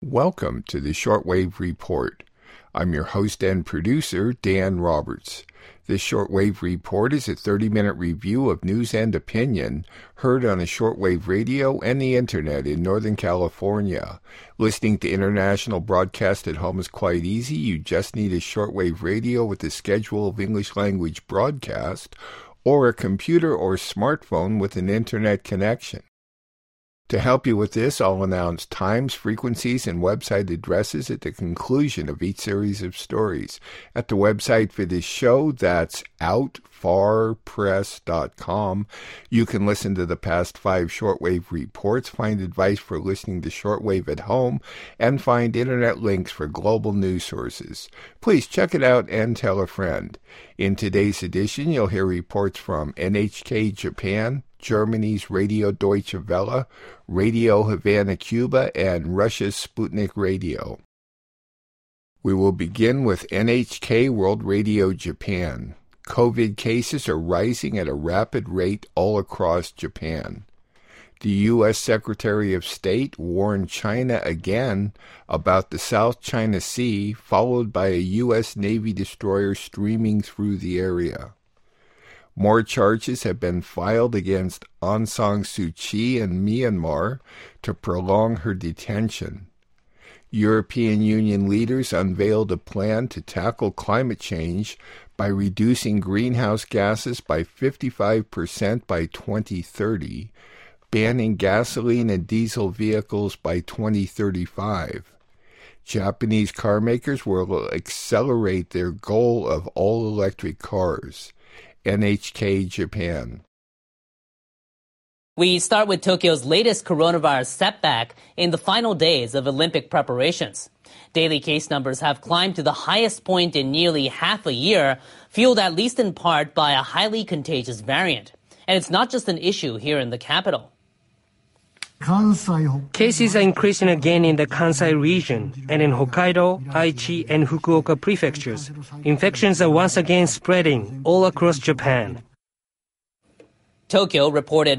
Welcome to the Shortwave Report. I'm your host and producer, Dan Roberts. This Shortwave Report is a 30-minute review of news and opinion heard on a shortwave radio and the internet in Northern California. Listening to international broadcast at home is quite easy. You just need a shortwave radio with a schedule of English language broadcast or a computer or smartphone with an internet connection. To help you with this, I'll announce times, frequencies, and website addresses at the conclusion of each series of stories. At the website for this show, that's outfarpress.com. You can listen to the past 5 shortwave reports, find advice for listening to shortwave at home, and find internet links for global news sources. Please check it out and tell a friend. In today's edition, you'll hear reports from NHK Japan, Germany's Radio Deutsche Welle, Radio Havana, Cuba, and Russia's Sputnik Radio. We will begin with NHK World Radio Japan. COVID cases are rising at a rapid rate all across Japan. The U.S. Secretary of State warned China again about the South China Sea, followed by a U.S. Navy destroyer streaming through the area. More charges have been filed against Aung San Suu Kyi in Myanmar to prolong her detention. European Union leaders unveiled a plan to tackle climate change by reducing greenhouse gases by 55% by 2030, banning gasoline and diesel vehicles by 2035. Japanese car makers will accelerate their goal of all-electric cars. NHK Japan. We start with Tokyo's latest coronavirus setback in the final days of Olympic preparations. Daily case numbers have climbed to the highest point in nearly half a year, fueled at least in part by a highly contagious variant. And it's not just an issue here in the capital. Cases are increasing again in the Kansai region and in Hokkaido, Aichi, and Fukuoka prefectures. Infections are once again spreading all across Japan. Tokyo reported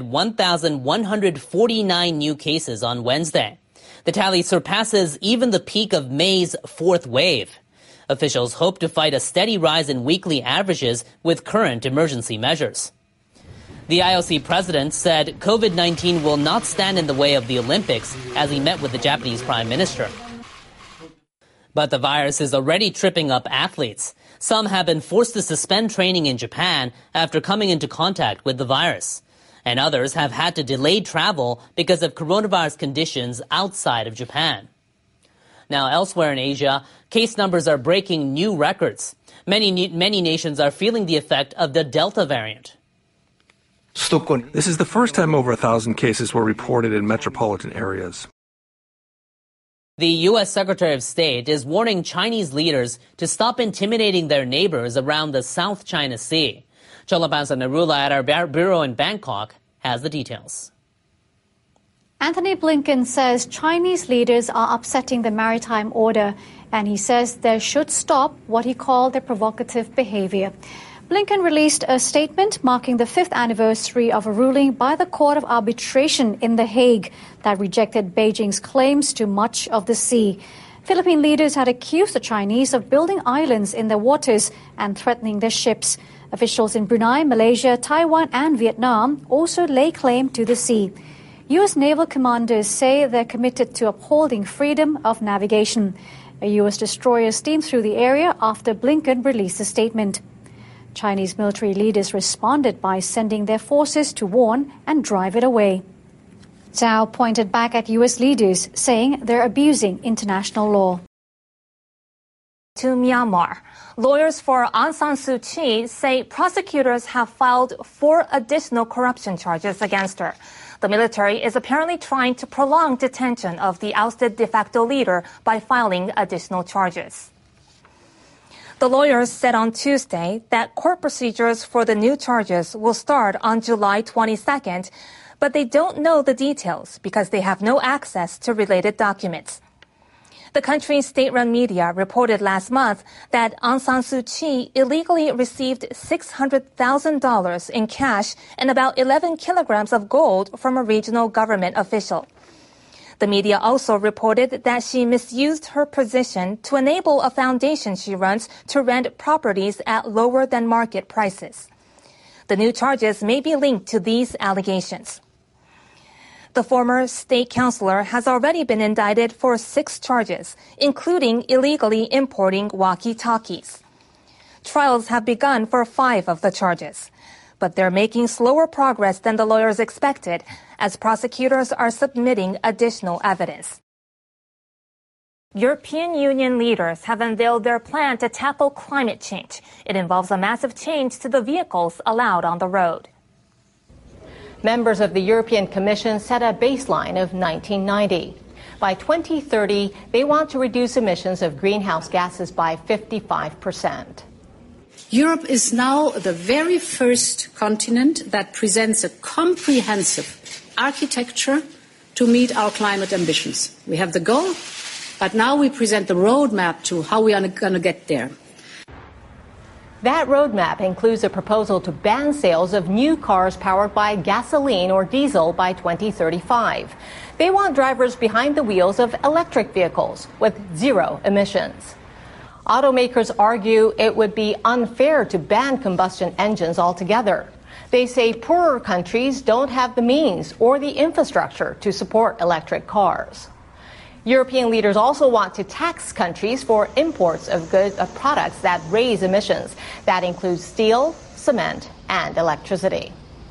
1,149 new cases on Wednesday. The tally surpasses even the peak of May's fourth wave. Officials hope to fight a steady rise in weekly averages with current emergency measures. The IOC president said COVID-19 will not stand in the way of the Olympics as he met with the Japanese prime minister. But the virus is already tripping up athletes. Some have been forced to suspend training in Japan after coming into contact with the virus. And others have had to delay travel because of coronavirus conditions outside of Japan. Now, elsewhere in Asia, case numbers are breaking new records. Many nations are feeling the effect of the Delta variant. This is the first time over 1,000 cases were reported in metropolitan areas. The U.S. Secretary of State is warning Chinese leaders to stop intimidating their neighbors around the South China Sea. Cholapansa Narula at our bureau in Bangkok has the details. Anthony Blinken says Chinese leaders are upsetting the maritime order, and he says they should stop what he called their provocative behavior. Blinken released a statement marking the 5th anniversary of a ruling by the Court of Arbitration in The Hague that rejected Beijing's claims to much of the sea. Philippine leaders had accused the Chinese of building islands in their waters and threatening their ships. Officials in Brunei, Malaysia, Taiwan, and Vietnam also lay claim to the sea. U.S. naval commanders say they're committed to upholding freedom of navigation. A U.S. destroyer steamed through the area after Blinken released a statement. Chinese military leaders responded by sending their forces to warn and drive it away. Zhao pointed back at U.S. leaders, saying they're abusing international law. To Myanmar, lawyers for Aung San Suu Kyi say prosecutors have filed 4 additional corruption charges against her. The military is apparently trying to prolong detention of the ousted de facto leader by filing additional charges. The lawyers said on Tuesday that court procedures for the new charges will start on July 22nd, but they don't know the details because they have no access to related documents. The country's state-run media reported last month that Aung San Suu Kyi illegally received $600,000 in cash and about 11 kilograms of gold from a regional government official. The media also reported that she misused her position to enable a foundation she runs to rent properties at lower than market prices. The new charges may be linked to these allegations. The former state councilor has already been indicted for 6 charges, including illegally importing walkie-talkies. Trials have begun for 5 of the charges, but they're making slower progress than the lawyers expected as prosecutors are submitting additional evidence. European Union leaders have unveiled their plan to tackle climate change. It involves a massive change to the vehicles allowed on the road. Members of the European Commission set a baseline of 1990. By 2030, they want to reduce emissions of greenhouse gases by 55%. Europe is now the very first continent that presents a comprehensive architecture to meet our climate ambitions. We have the goal, but now we present the roadmap to how we are going to get there. That roadmap includes a proposal to ban sales of new cars powered by gasoline or diesel by 2035. They want drivers behind the wheels of electric vehicles with 0 emissions. Automakers argue it would be unfair to ban combustion engines altogether. They say poorer countries don't have the means or the infrastructure to support electric cars. European leaders also want to tax countries for imports of products that raise emissions. That includes steel, cement, and electricity.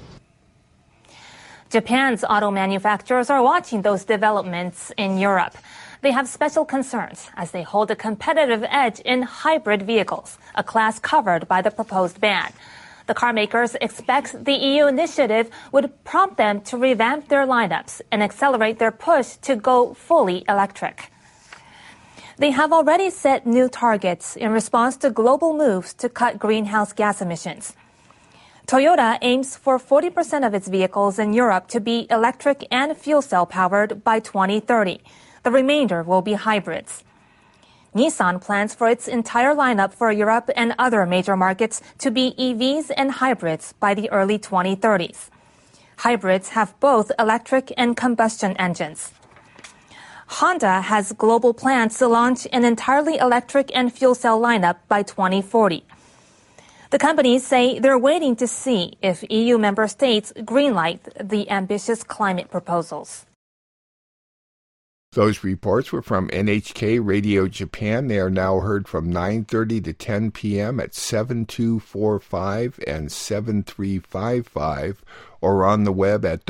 Japan's auto manufacturers are watching those developments in Europe. They have special concerns as they hold a competitive edge in hybrid vehicles, a class covered by the proposed ban. The car makers expect the EU initiative would prompt them to revamp their lineups and accelerate their push to go fully electric. They have already set new targets in response to global moves to cut greenhouse gas emissions. Toyota aims for 40% of its vehicles in Europe to be electric and fuel cell powered by 2030. The remainder will be hybrids. Nissan plans for its entire lineup for Europe and other major markets to be EVs and hybrids by the early 2030s. Hybrids have both electric and combustion engines. Honda has global plans to launch an entirely electric and fuel cell lineup by 2040. The companies say they're waiting to see if EU member states greenlight the ambitious climate proposals. Those reports were from NHK Radio Japan. They are now heard from 9:30 to 10 p.m. at 7245 and 7355 or on the web at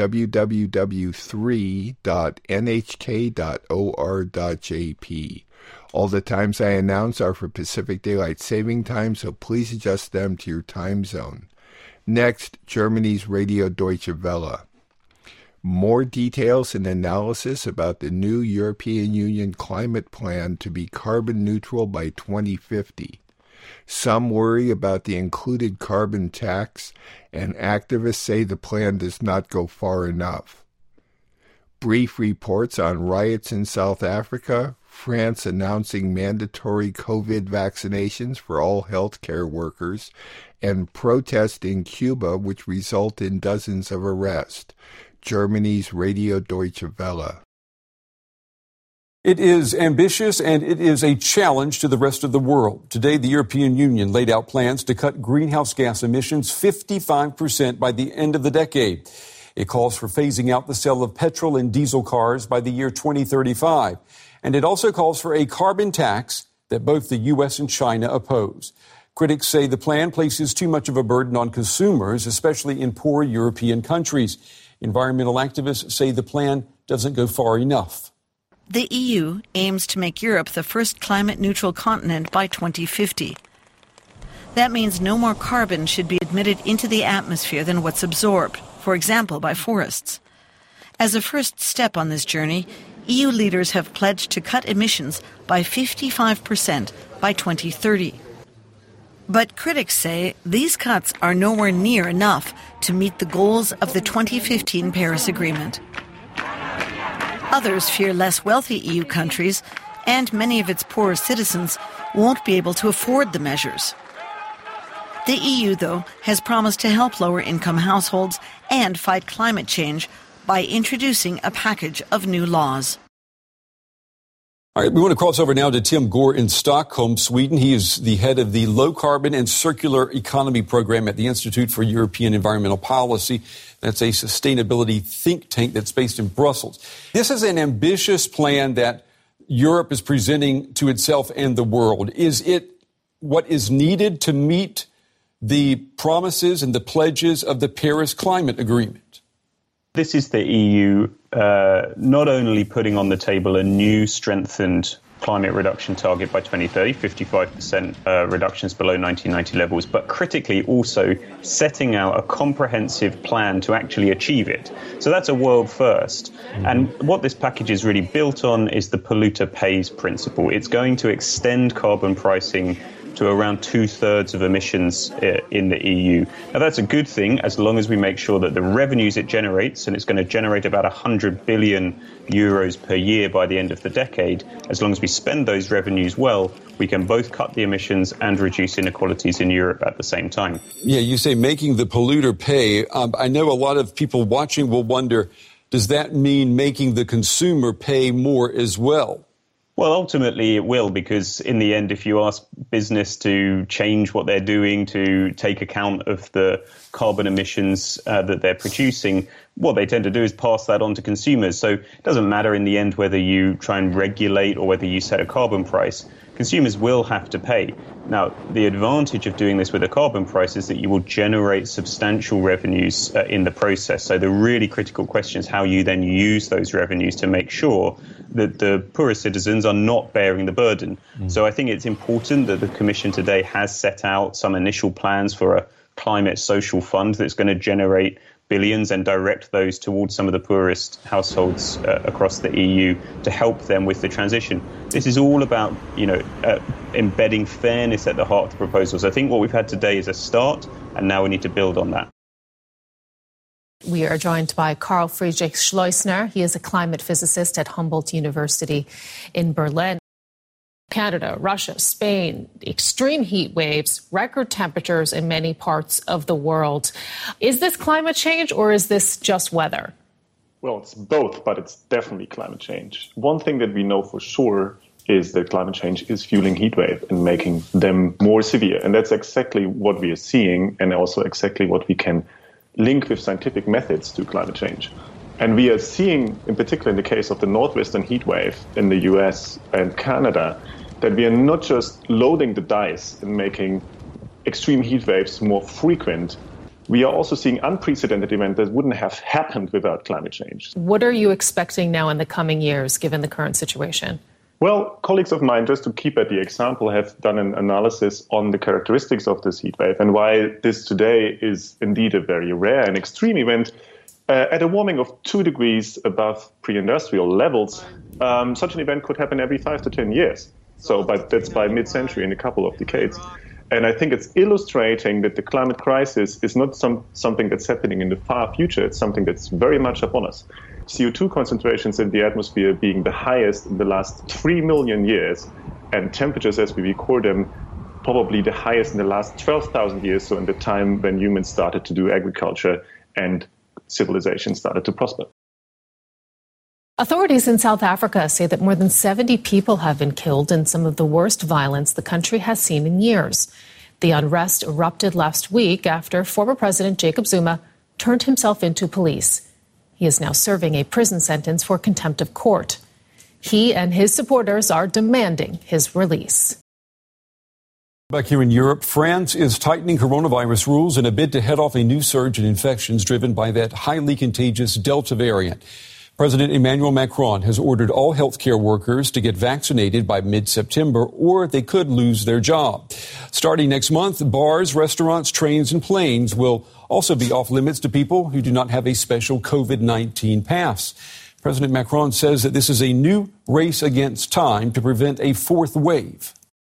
www.3.nhk.or.jp. All the times I announce are for Pacific Daylight Saving Time, so please adjust them to your time zone. Next, Germany's Radio Deutsche Welle. More details and analysis about the new European Union climate plan to be carbon neutral by 2050. Some worry about the included carbon tax, and activists say the plan does not go far enough. Brief reports on riots in South Africa, France announcing mandatory COVID vaccinations for all healthcare workers, and protests in Cuba which result in dozens of arrests. Germany's Radio Deutsche Welle. It is ambitious and it is a challenge to the rest of the world. Today, the European Union laid out plans to cut greenhouse gas emissions 55% by the end of the decade. It calls for phasing out the sale of petrol and diesel cars by the year 2035. And it also calls for a carbon tax that both the U.S. and China oppose. Critics say the plan places too much of a burden on consumers, especially in poor European countries. Environmental activists say the plan doesn't go far enough. The EU aims to make Europe the first climate-neutral continent by 2050. That means no more carbon should be emitted into the atmosphere than what's absorbed, for example, by forests. As a first step on this journey, EU leaders have pledged to cut emissions by 55% by 2030. But critics say these cuts are nowhere near enough to meet the goals of the 2015 Paris Agreement. Others fear less wealthy EU countries and many of its poorer citizens won't be able to afford the measures. The EU, though, has promised to help lower-income households and fight climate change by introducing a package of new laws. All right, we want to cross over now to Tim Gore in Stockholm, Sweden. He is the head of the Low Carbon and Circular Economy Program at the Institute for European Environmental Policy. That's a sustainability think tank that's based in Brussels. This is an ambitious plan that Europe is presenting to itself and the world. Is it what is needed to meet the promises and the pledges of the Paris Climate Agreement? This is the EU not only putting on the table a new strengthened climate reduction target by 2030, 55% reductions below 1990 levels, but critically also setting out a comprehensive plan to actually achieve it. So that's a world first. And what this package is really built on is the polluter pays principle. It's going to extend carbon pricing to around 2/3 of emissions in the EU. Now, that's a good thing as long as we make sure that the revenues it generates, and it's going to generate about 100 billion euros per year by the end of the decade, as long as we spend those revenues well, we can both cut the emissions and reduce inequalities in Europe at the same time. Yeah, you say making the polluter pay. I know a lot of people watching will wonder, does that mean making the consumer pay more as well? Well, ultimately it will, because in the end, if you ask business to change what they're doing, to take account of the carbon emissions that they're producing, what they tend to do is pass that on to consumers. So it doesn't matter in the end whether you try and regulate or whether you set a carbon price. Consumers will have to pay. Now, the advantage of doing this with a carbon price is that you will generate substantial revenues in the process. So the really critical question is how you then use those revenues to make sure that the poorer citizens are not bearing the burden. So I think it's important that the Commission today has set out some initial plans for a climate social fund that's going to generate billions and direct those towards some of the poorest households across the EU to help them with the transition. This is all about, embedding fairness at the heart of the proposals. I think what we've had today is a start, and now we need to build on that. We are joined by Karl Friedrich Schleusner. He is a climate physicist at Humboldt University in Berlin. Canada, Russia, Spain, extreme heat waves, record temperatures in many parts of the world. Is this climate change or is this just weather? Well, it's both, but it's definitely climate change. One thing that we know for sure is that climate change is fueling heat wave and making them more severe. And that's exactly what we are seeing, and also exactly what we can link with scientific methods to climate change. And we are seeing, in particular in the case of the northwestern heat wave in the US and Canada, that we are not just loading the dice and making extreme heat waves more frequent. We are also seeing unprecedented events that wouldn't have happened without climate change. What are you expecting now in the coming years, given the current situation? Well, colleagues of mine, just to keep at the example, have done an analysis on the characteristics of this heat wave and why this today is indeed a very rare and extreme event. At a warming of 2 degrees above pre-industrial levels, such an event could happen every 5 to 10 years. So that's by mid-century, in a couple of decades. And I think it's illustrating that the climate crisis is not something that's happening in the far future. It's something that's very much upon us. CO2 concentrations in the atmosphere being the highest in the last 3 million years, and temperatures as we record them probably the highest in the last 12,000 years, so in the time when humans started to do agriculture and civilization started to prosper. Authorities in South Africa say that more than 70 people have been killed in some of the worst violence the country has seen in years. The unrest erupted last week after former President Jacob Zuma turned himself into police. He is now serving a prison sentence for contempt of court. He and his supporters are demanding his release. Back here in Europe, France is tightening coronavirus rules in a bid to head off a new surge in infections driven by that highly contagious Delta variant. President Emmanuel Macron has ordered all healthcare workers to get vaccinated by mid-September, or they could lose their job. Starting next month, bars, restaurants, trains, and planes will also be off limits to people who do not have a special COVID-19 pass. President Macron says that this is a new race against time to prevent a fourth wave.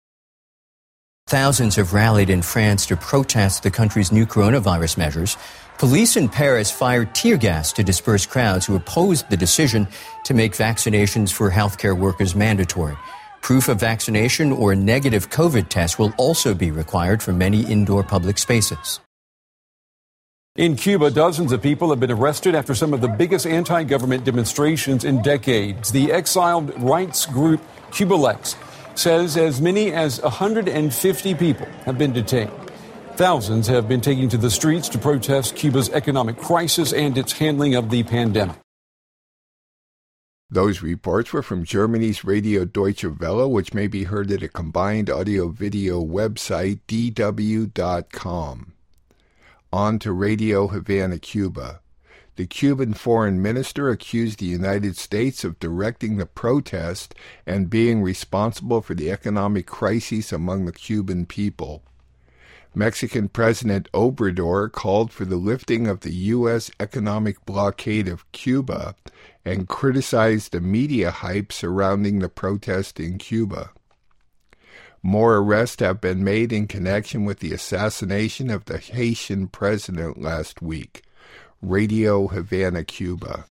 Thousands have rallied in France to protest the country's new coronavirus measures. Police in Paris fired tear gas to disperse crowds who opposed the decision to make vaccinations for healthcare workers mandatory. Proof of vaccination or a negative COVID test will also be required for many indoor public spaces. In Cuba, dozens of people have been arrested after some of the biggest anti-government demonstrations in decades. The exiled rights group Cubalex says as many as 150 people have been detained. Thousands have been taking to the streets to protest Cuba's economic crisis and its handling of the pandemic. Those reports were from Germany's Radio Deutsche Welle, which may be heard at a combined audio-video website, dw.com. On to Radio Havana, Cuba. The Cuban foreign minister accused the United States of directing the protest and being responsible for the economic crisis among the Cuban people. Mexican President Obrador called for the lifting of the U.S. economic blockade of Cuba and criticized the media hype surrounding the protest in Cuba. More arrests have been made in connection with the assassination of the Haitian president last week. Radio Havana, Cuba.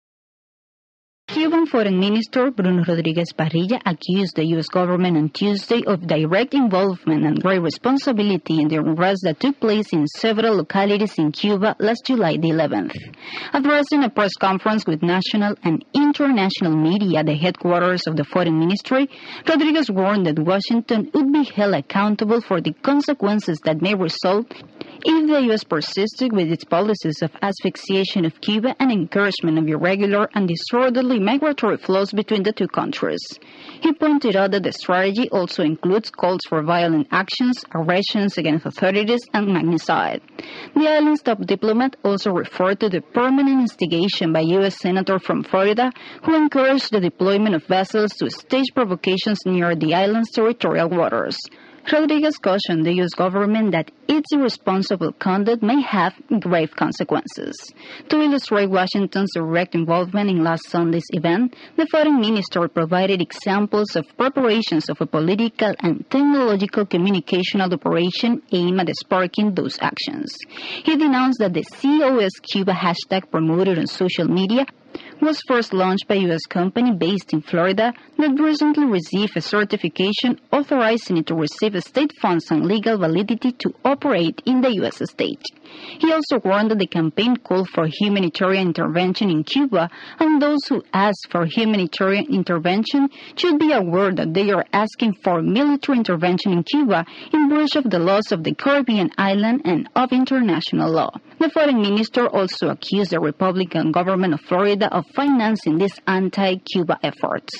Cuban Foreign Minister Bruno Rodriguez Parrilla accused the U.S. government on Tuesday of direct involvement and great responsibility in the unrest that took place in several localities in Cuba last July the 11th. Addressing a press conference with national and international media at the headquarters of the Foreign Ministry, Rodriguez warned that Washington would be held accountable for the consequences that may result if the U.S. persisted with its policies of asphyxiation of Cuba and encouragement of irregular and disorderly migratory flows between the two countries. He pointed out that the strategy also includes calls for violent actions, aggressions against authorities, and magniciide. The island's top diplomat also referred to the permanent instigation by U.S. Senator from Florida, who encouraged the deployment of vessels to stage provocations near the island's territorial waters. Rodriguez cautioned the U.S. government that its irresponsible conduct may have grave consequences. To illustrate Washington's direct involvement in last Sunday's event, the foreign minister provided examples of preparations of a political and technological communicational operation aimed at sparking those actions. He denounced that the COS Cuba hashtag promoted on social media was first launched by a U.S. company based in Florida that recently received a certification authorizing it to receive state funds and legal validity to operate in the U.S. state. He also warned that the campaign called for humanitarian intervention in Cuba, and those who ask for humanitarian intervention should be aware that they are asking for military intervention in Cuba in breach of the laws of the Caribbean island and of international law. The foreign minister also accused the Republican government of Florida of financing these anti-Cuba efforts.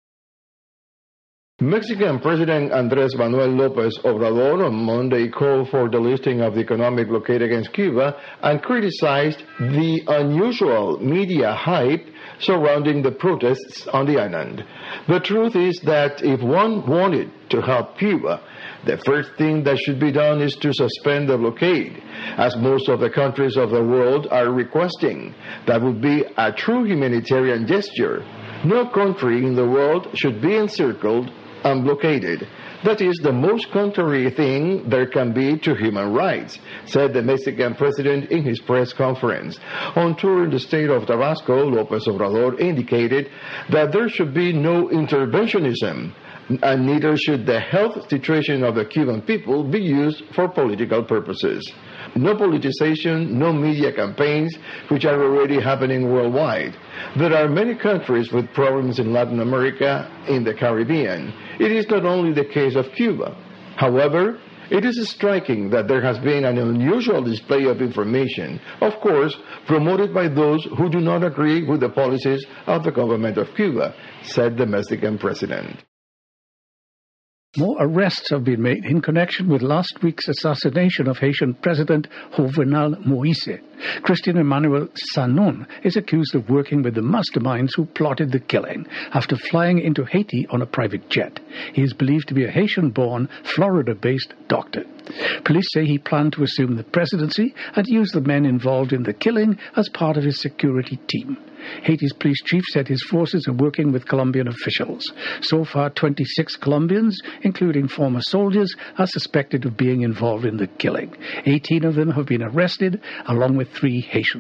Mexican President Andrés Manuel López Obrador on Monday called for the lifting of the economic blockade against Cuba and criticized the unusual media hype surrounding the protests on the island. The truth is that if one wanted to help Cuba, the first thing that should be done is to suspend the blockade, as most of the countries of the world are requesting. That would be a true humanitarian gesture. No country in the world should be encircled and blockaded. That is the most contrary thing there can be to human rights, said the Mexican president in his press conference. On tour in the state of Tabasco, López Obrador indicated that there should be no interventionism, and neither should the health situation of the Cuban people be used for political purposes. No politicization, no media campaigns, which are already happening worldwide. There are many countries with problems in Latin America, in the Caribbean. It is not only the case of Cuba. However, it is striking that there has been an unusual display of information, of course, promoted by those who do not agree with the policies of the government of Cuba, said the Mexican president. More arrests have been made in connection with last week's assassination of Haitian President Jovenel Moïse. Christian Emmanuel Sanon is accused of working with the masterminds who plotted the killing after flying into Haiti on a private jet. He is believed to be a Haitian-born, Florida-based doctor. Police say he planned to assume the presidency and use the men involved in the killing as part of his security team. Haiti's police chief said his forces are working with Colombian officials. So far, 26 Colombians, including former soldiers, are suspected of being involved in the killing. 18 of them have been arrested, along with 3 Haitians.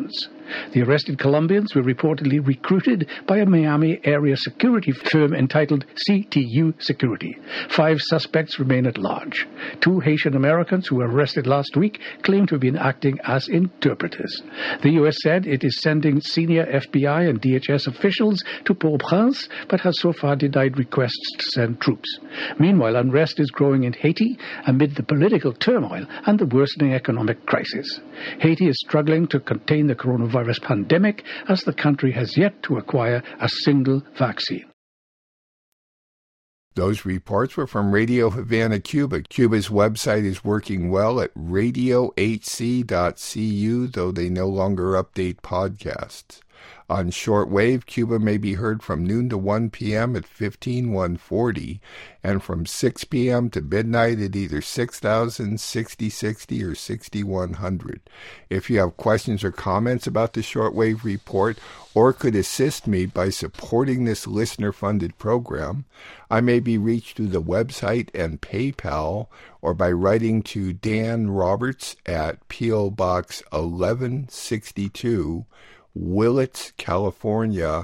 The arrested Colombians were reportedly recruited by a Miami area security firm entitled CTU Security. 5 suspects remain at large. 2 Haitian Americans who were arrested last week claim to have been acting as interpreters. The U.S. said it is sending senior FBI and DHS officials to Port-au-Prince, but has so far denied requests to send troops. Meanwhile, unrest is growing in Haiti amid the political turmoil and the worsening economic crisis. Haiti is struggling to contain the coronavirus pandemic as the country has yet to acquire a single vaccine. Those reports were from Radio Havana, Cuba. Cuba's website is working well at radiohc.cu, though they no longer update podcasts. On shortwave, Cuba may be heard from noon to 1 p.m. at 15140 and from 6 p.m. to midnight at either 6000, 6060, or 6100. If you have questions or comments about the shortwave report or could assist me by supporting this listener-funded program, I may be reached through the website and PayPal or by writing to Dan Roberts at P.O. Box 1162, Willits, California,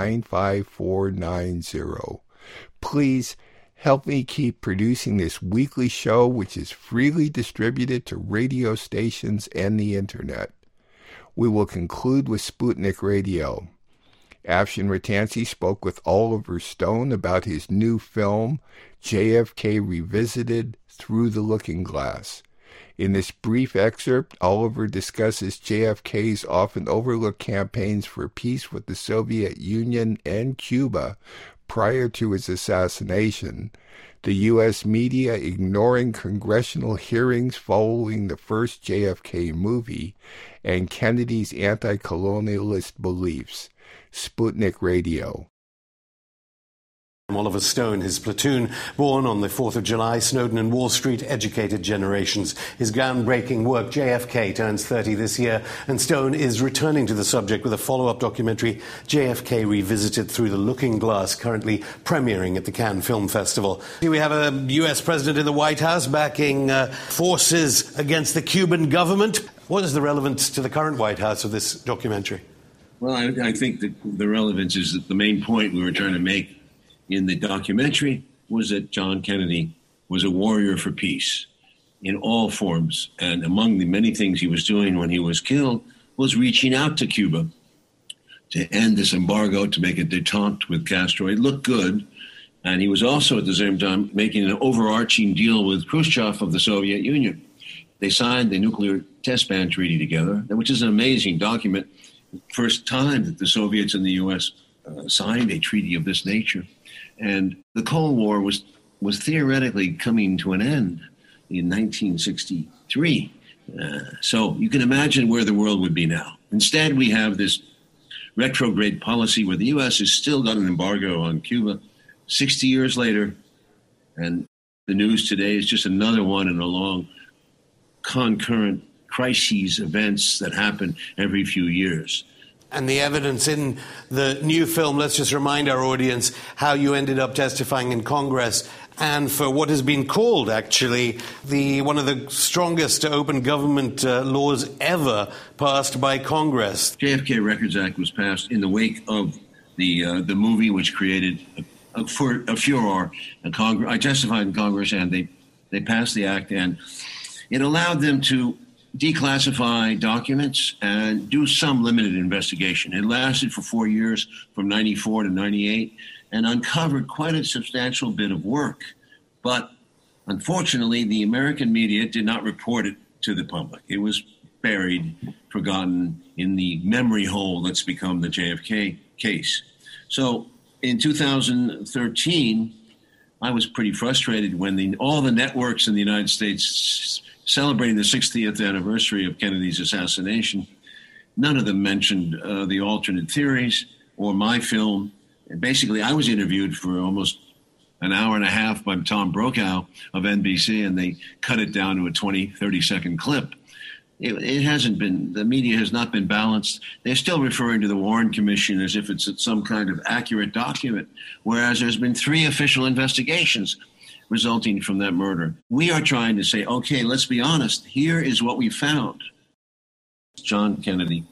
95490. Please help me keep producing this weekly show, which is freely distributed to radio stations and the Internet. We will conclude with Sputnik Radio. Afshin Rattansi spoke with Oliver Stone about his new film, JFK Revisited Through the Looking Glass. In this brief excerpt, Oliver discusses JFK's often overlooked campaigns for peace with the Soviet Union and Cuba prior to his assassination, the U.S. media ignoring congressional hearings following the first JFK movie, and Kennedy's anti-colonialist beliefs. Sputnik Radio. Oliver Stone, his platoon, born on the 4th of July, Snowden and Wall Street educated generations. His groundbreaking work, JFK, turns 30 this year, and Stone is returning to the subject with a follow-up documentary, JFK Revisited Through the Looking Glass, currently premiering at the Cannes Film Festival. Here we have a U.S. president in the White House backing forces against the Cuban government. What is the relevance to the current White House of this documentary? Well, I think that the relevance is that the main point we were trying to make in the documentary was that John Kennedy was a warrior for peace in all forms. And among the many things he was doing when he was killed was reaching out to Cuba to end this embargo, to make a detente with Castro. It looked good. And he was also at the same time making an overarching deal with Khrushchev of the Soviet Union. They signed the nuclear test ban treaty together, which is an amazing document. First time that the Soviets and the U.S. Signed a treaty of this nature. And the Cold War was theoretically coming to an end in 1963. So you can imagine where the world would be now. Instead, we have this retrograde policy where the U.S. has still got an embargo on Cuba 60 years later. And the news today is just another one in a long concurrent crises events that happen every few years. And the evidence in the new film, let's just remind our audience how you ended up testifying in Congress and for what has been called, actually, one of the strongest open government laws ever passed by Congress. JFK Records Act was passed in the wake of the movie, which created a furor. I testified in Congress, and they passed the act, and it allowed them to declassify documents and do some limited investigation. It lasted for 4 years, from 94 to 98, and uncovered quite a substantial bit of work. But unfortunately, the American media did not report it to the public. It was buried, forgotten in the memory hole that's become the JFK case. So in 2013, I was pretty frustrated when all the networks in the United States celebrating the 60th anniversary of Kennedy's assassination, none of them mentioned the alternate theories or my film. And basically, I was interviewed for almost an hour and a half by Tom Brokaw of NBC, and they cut it down to a 20, 30-second clip. It hasn't been, the media has not been balanced. They're still referring to the Warren Commission as if it's some kind of accurate document, whereas there's been 3 official investigations resulting from that murder. We are trying to say, okay, let's be honest. Here is what we found. John Kennedy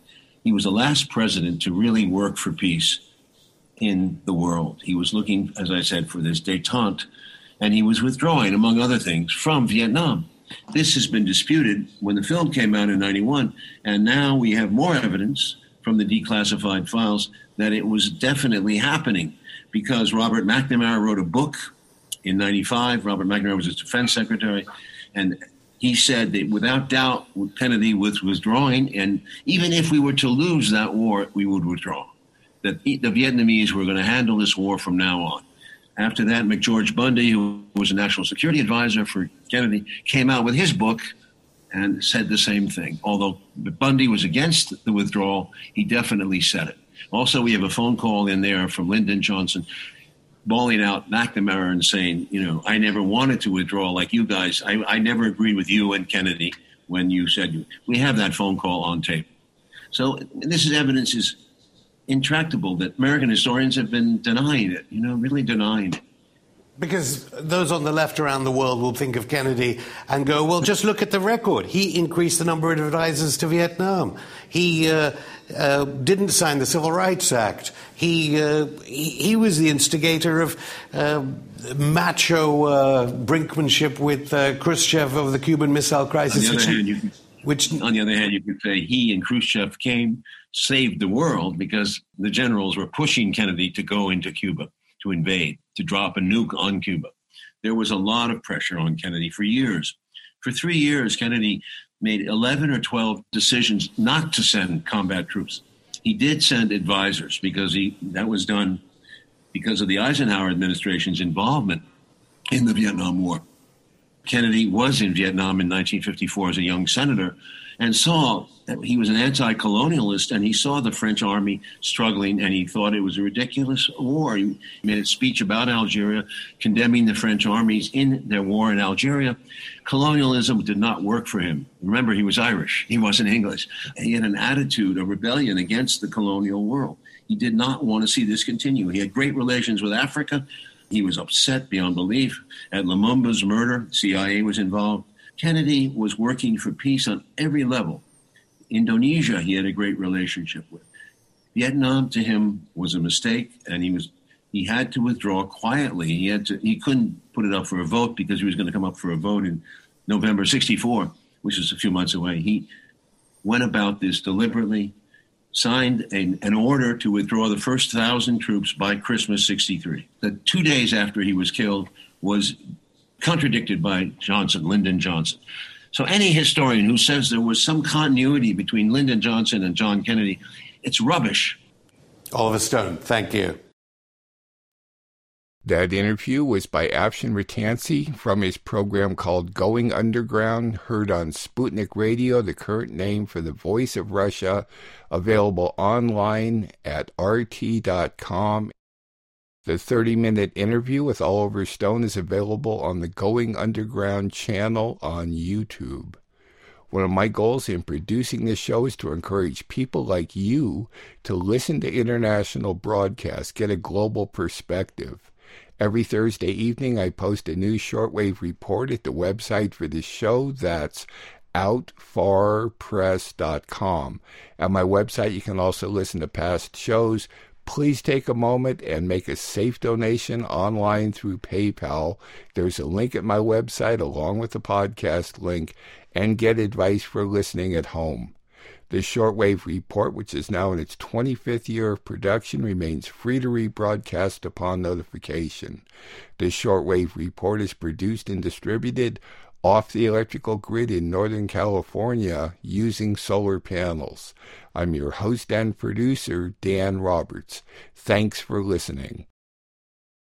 He was the last president to really work for peace in the world. He was looking, as I said, for this détente, and he was withdrawing, among other things, from Vietnam. This has been disputed when the film came out in 91, and now we have more evidence from the declassified files that it was definitely happening, because Robert McNamara wrote a book in 95. Robert McNamara was his defense secretary, and he said that without doubt Kennedy was withdrawing, and even if we were to lose that war, we would withdraw. That the Vietnamese were going to handle this war from now on. After that, McGeorge Bundy, who was a national security advisor for Kennedy, came out with his book and said the same thing. Although Bundy was against the withdrawal, he definitely said it. Also, we have a phone call in there from Lyndon Johnson bawling out McNamara and saying, I never wanted to withdraw like you guys. I never agreed with you and Kennedy when you said, we have that phone call on tape. So this is evidence is intractable that American historians have been denying it, really denying it. Because those on the left around the world will think of Kennedy and go, well, just look at the record. He increased the number of advisors to Vietnam. He didn't sign the Civil Rights Act. He was the instigator of macho brinkmanship with Khrushchev over the Cuban Missile Crisis. On the other hand, you could say he and Khrushchev saved the world because the generals were pushing Kennedy to go into Cuba, to invade, to drop a nuke on Cuba. There was a lot of pressure on Kennedy for years. For 3 years, Kennedy made 11 or 12 decisions not to send combat troops. He did send advisors because that was done because of the Eisenhower administration's involvement in the Vietnam War. Kennedy was in Vietnam in 1954 as a young senator and saw that he was an anti-colonialist, and he saw the French army struggling, and he thought it was a ridiculous war. He made a speech about Algeria, condemning the French armies in their war in Algeria. Colonialism did not work for him. Remember, he was Irish. He wasn't English. He had an attitude of rebellion against the colonial world. He did not want to see this continue. He had great relations with Africa. He was upset beyond belief at Lumumba's murder. CIA was involved. Kennedy was working for peace on every level. Indonesia, he had a great relationship with. Vietnam, to him, was a mistake, and he had to withdraw quietly. He couldn't put it up for a vote because he was going to come up for a vote in November '64, which is a few months away. He went about this deliberately, signed an order to withdraw the first 1,000 troops by Christmas '63. That 2 days after he was killed was contradicted by Lyndon Johnson. So any historian who says there was some continuity between Lyndon Johnson and John Kennedy, it's rubbish. Oliver Stone, thank you. That interview was by Afshin Rattansi from his program called Going Underground, heard on Sputnik Radio, the current name for the Voice of Russia, available online at rt.com. The 30-minute interview with Oliver Stone is available on the Going Underground channel on YouTube. One of my goals in producing this show is to encourage people like you to listen to international broadcasts, get a global perspective. Every Thursday evening, I post a new shortwave report at the website for this show. That's outfarpress.com. At my website, you can also listen to past shows. Please take a moment and make a safe donation online through PayPal. There's a link at my website along with the podcast link, and get advice for listening at home. The Shortwave Report, which is now in its 25th year of production, remains free to rebroadcast upon notification. The Shortwave Report is produced and distributed off the electrical grid in Northern California using solar panels. I'm your host and producer, Dan Roberts. Thanks for listening.